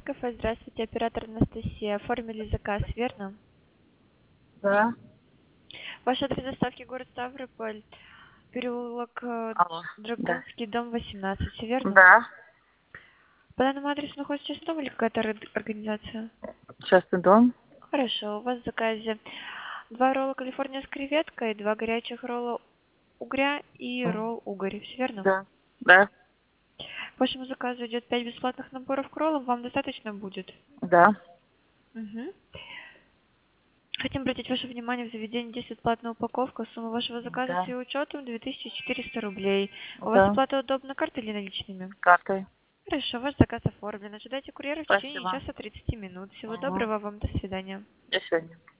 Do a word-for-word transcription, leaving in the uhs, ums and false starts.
кафе. Здравствуйте, оператор Анастасия. Оформили заказ, верно? Да. Ваш адрес доставки город Ставрополь, переулок э, Алло. Да. Драгунский, дом восемнадцать, все верно? Да. По данному адресу находится частный дом или какая-то ор- организация? Частный дом. Хорошо, у вас в заказе два ролла Калифорния с креветкой, два горячих ролла угря и ролл угорь, все верно? Да. Да. По вашему заказу идет пять бесплатных наборов к роллам, вам достаточно будет? Да. Угу. Хотим обратить ваше внимание, в заведении действует платная упаковка. Сумма вашего заказа с Да. ее учетом две тысячи четыреста рублей. У вас Да. оплата удобна картой или наличными? Картой. Хорошо, ваш заказ оформлен. Ожидайте курьера в течение Спасибо. часа тридцати минут. Всего Угу. доброго вам, до свидания. До свидания.